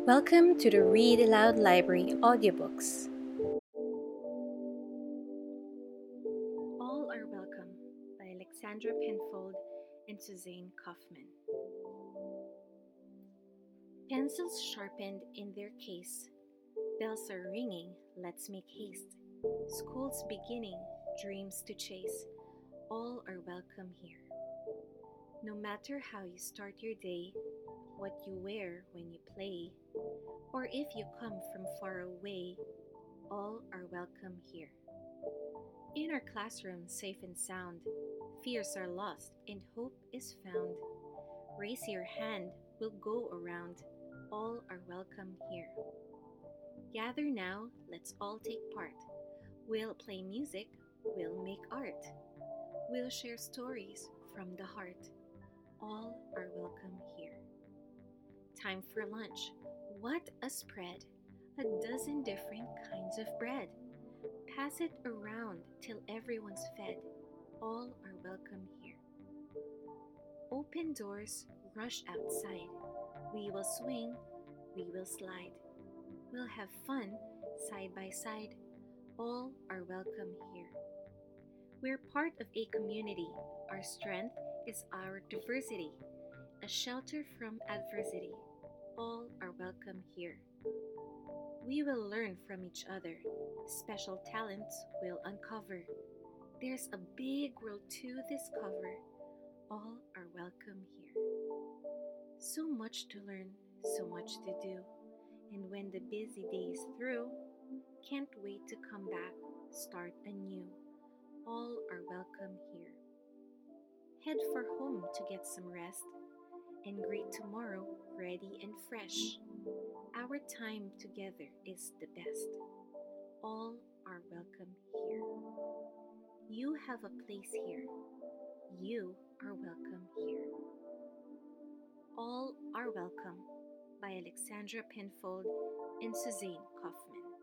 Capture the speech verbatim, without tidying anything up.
Welcome to the Read Aloud Library audiobooks. All Are Welcome by Alexandra Penfold and Suzanne Kaufman. Pencils sharpened in their case, bells are ringing, let's make haste. School's beginning, dreams to chase, all are welcome here. No matter how you start your day, what you wear when you play, or if you come from far away, all are welcome here. In our classroom, safe and sound, fears are lost and hope is found. Raise your hand, we'll go around. All are welcome here. Gather now, let's all take part. We'll play music, we'll make art. We'll share stories from the heart. All are welcome here. Time for lunch. What a spread! A dozen different kinds of bread. Pass it around till everyone's fed. All are welcome here. Open doors, rush outside. We will swing, we will slide. We'll have fun side by side. All are welcome here. We're part of a community. Our strength is our diversity. A shelter from adversity. All are welcome here. We will learn from each other. Special talents we'll uncover. There's a big world to discover. All are welcome here. So much to learn, so much to do. And when the busy day is through, can't wait to come back, start anew. All are welcome here. Head for home to get some rest and greet tomorrow ready and fresh. Our time together is the best. All are welcome here. You have a place here. You are welcome here. All Are Welcome by Alexandra Penfold and Suzanne Kaufman.